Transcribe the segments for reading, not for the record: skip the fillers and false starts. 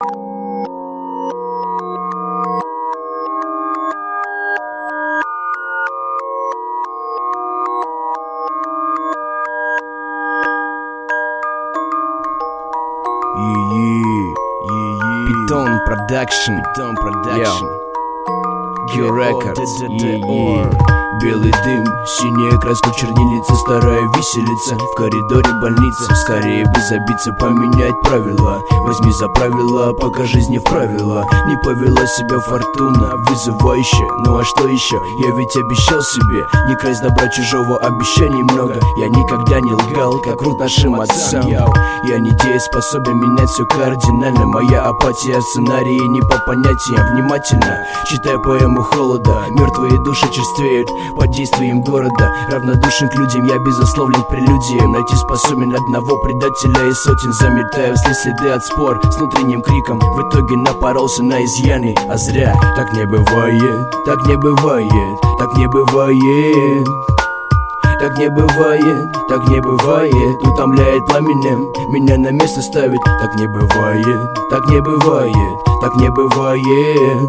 Питон Продакшн, Гео Рекордс. Белый дым, синяя краска в чернильнице, старая виселица в коридоре больницы. Скорее бы забиться, поменять правила. Возьми за правила, пока жизнь не вправила. Не повела себя фортуна, вызывающе. Ну а что еще? Я ведь обещал себе не красть добра чужого, обещаний много. Я никогда не лгал, как врут нашим отцам. Я не дееспособен менять все кардинально. Моя апатия, сценарии не по понятиям. Внимательно читая поэму холода. Мертвые души черствеют под действием города. Равнодушен к людям, я безусловен к прелюдиям. Найти способен одного предателя и сотен. Заметаю вслед следы от спор с внутренним криком. В итоге напоролся на изъяны, а зря. Так не бывает, так не бывает, так не бывает. Так не бывает, так не бывает. Утомляет пламенем, меня на место ставит. Так не бывает, так не бывает, так не бывает.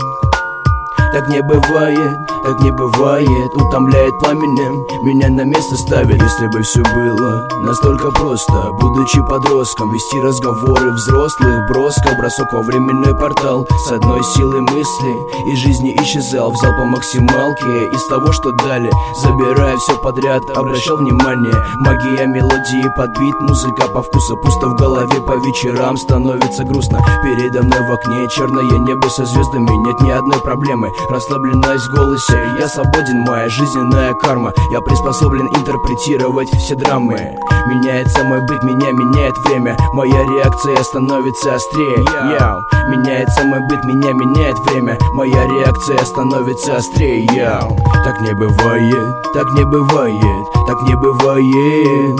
Так не бывает, так не бывает. Утомляет пламенем, меня на место ставит. Если бы все было настолько просто, будучи подростком, вести разговоры взрослых броско. Бросок во временной портал с одной силой мысли из жизни исчезал. Взял по максималке из того, что дали, забирая все подряд, обращал внимание. Магия мелодии подбит, музыка по вкусу. Пусто в голове, по вечерам становится грустно. Передо мной в окне черное небо со звездами. Нет ни одной проблемы, расслабленность в голосе. Я свободен, моя жизненная карма. Я приспособлен интерпретировать все драмы. Меняется мой быт, меня меняет время. Моя реакция становится острее. Меняется мой быт, меня меняет время. Моя реакция становится острее. Так не бывает, так не бывает, так не бывает.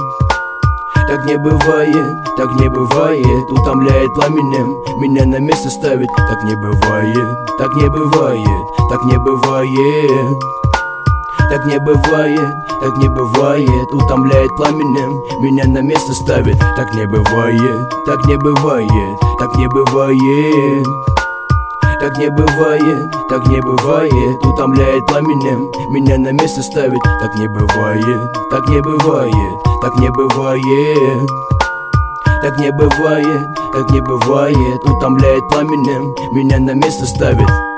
Так не бывает, так не бывает. Утомляет пламенем, меня на место ставит. Так не бывает, так не бывает, так не бывает. Так не бывает, так не бывает. Утомляет пламенем, меня на место ставит. Так не бывает, так не бывает, так не бывает. Так не бывает, так не бывает. Утомляет пламенем, меня на место ставит. Так не бывает, так не бывает, так не бывает. Так не бывает, так не бывает. Утомляет пламенем, меня на место ставит.